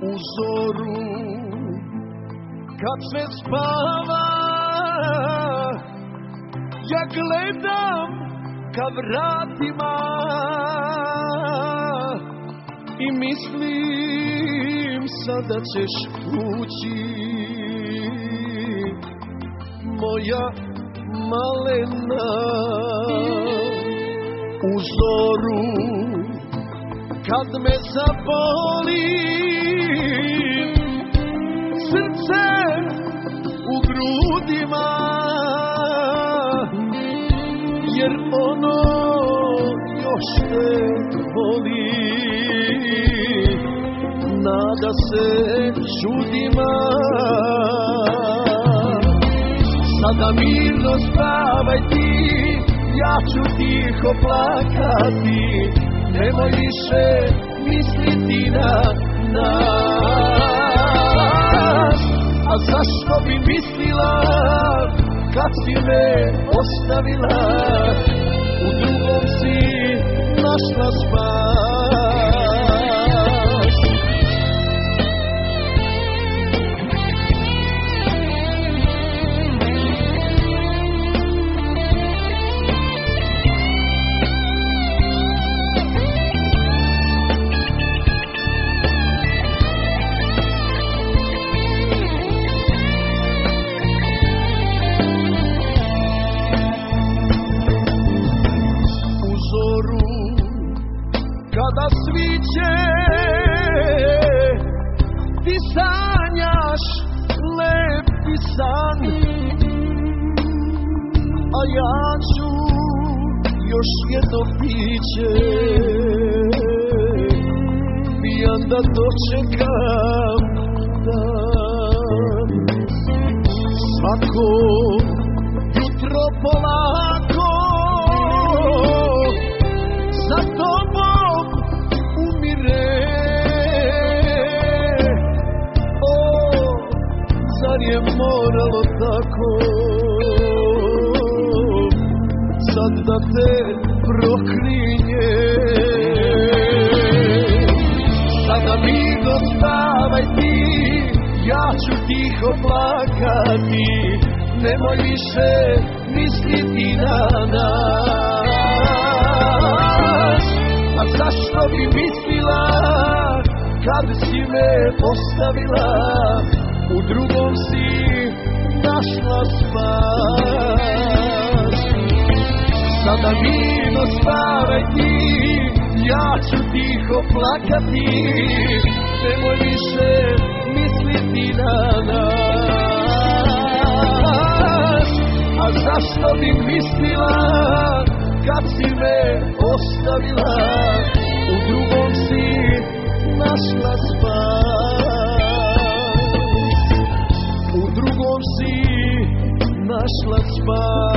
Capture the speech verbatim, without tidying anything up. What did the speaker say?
u zoru kad sve spava, ja gledam ka vratima i mislim sada ćeš ući, moja malena. U zoru kad me zaboli srce u grudima, jer ono još te voli, nada se čudima. Sada mirno spavaj ti, ja ću tiho plakati, nemoj više misliti na nas. A zašto bi mislila kad si me ostavila, u drugom si našla spas. Kada sviće ti sanjaš lepi san, a ja ću još jedno piće pijan da dočekam dan. Svako jutro polako za tobom umire. O, zar je moralo tako sad da te proklinje? Sada mirno spavaj ti, ja ću tiho plakati, nemoj više misliti na nas. A zašto bi mislila kad si me ostavila, u drugom si našla spas. Sada mirno spavaj ti, ja ću tiho plakati, nemoj više misliti na nas. A zašto bi mislila kad si me ostavila, u drugom si našla spas. U drugom si našla spas.